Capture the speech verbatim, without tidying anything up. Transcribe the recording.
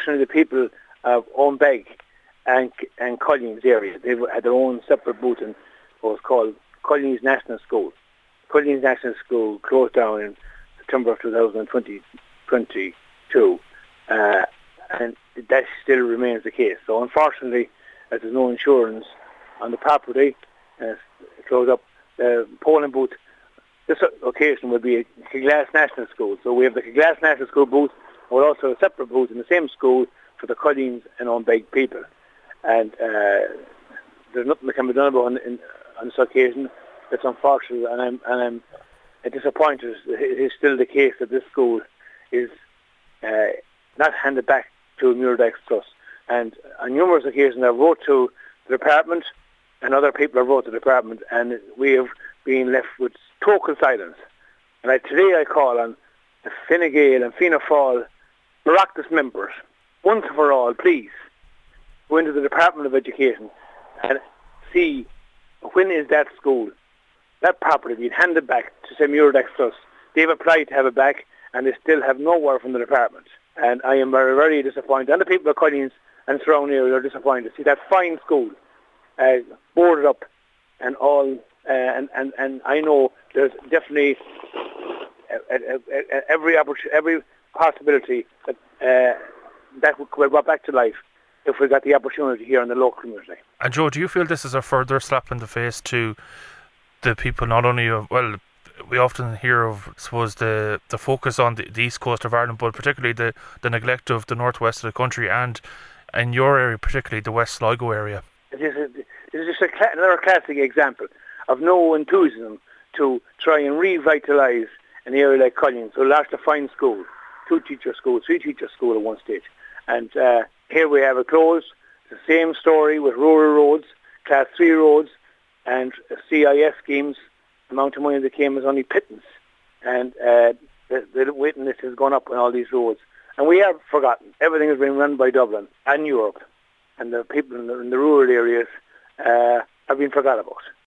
unfortunately, the people of Owenbeg and and Collins area, they had their own separate booth in what was called Collins National School. Collins National School closed down in September of two thousand twenty-two, uh, and that still remains the case. So unfortunately, as there's no insurance on the property, uh, it closed up. The polling booth this occasion will be a Kiglass National School. So we have the Kiglass National School booth, and we're also a separate booth in the same school for the Collins and Owenbeg people. And uh, there's nothing that can be done about it on, on this occasion. It's unfortunate, and I'm and I'm disappointed. It is still the case that this school is uh, not handed back to Muirdykes Trust. And on numerous occasions, I wrote to the department, and other people have wrote to the department, and we have been left with total silence. And I, today I call on the Fine Gael and Fianna Fáil Oireachtas members, once and for all, please, go into the Department of Education and see when is that school, that property being handed back to say Muirdykes Trust. They've applied to have it back, and they still have no word from the department. And I am very, very disappointed. And the people of Collins and surrounding areas are disappointed to see that fine school uh, boarded up and all. Uh, and, and, and I know there's definitely uh, uh, uh, every every possibility that uh, that would be brought back to life if we got the opportunity here in the local community. And Joe, do you feel this is a further slap in the face to the people, not only of, well, we often hear of, I suppose, the, the focus on the, the east coast of Ireland, but particularly the, the neglect of the northwest of the country, and in your area, particularly the West Sligo area? It is, a, it is just a, another classic example of no enthusiasm to try and revitalise an area like Collins. So lost a fine school, two teacher school, three teacher school at one stage. And uh, here we have it closed. The same story with rural roads, class three roads, and C I S schemes. The amount of money that came is only pittance. And uh, the, the witness has gone up on all these roads. And we have forgotten. Everything has been run by Dublin and Europe. And the people in the, in the rural areas uh, have been forgot about.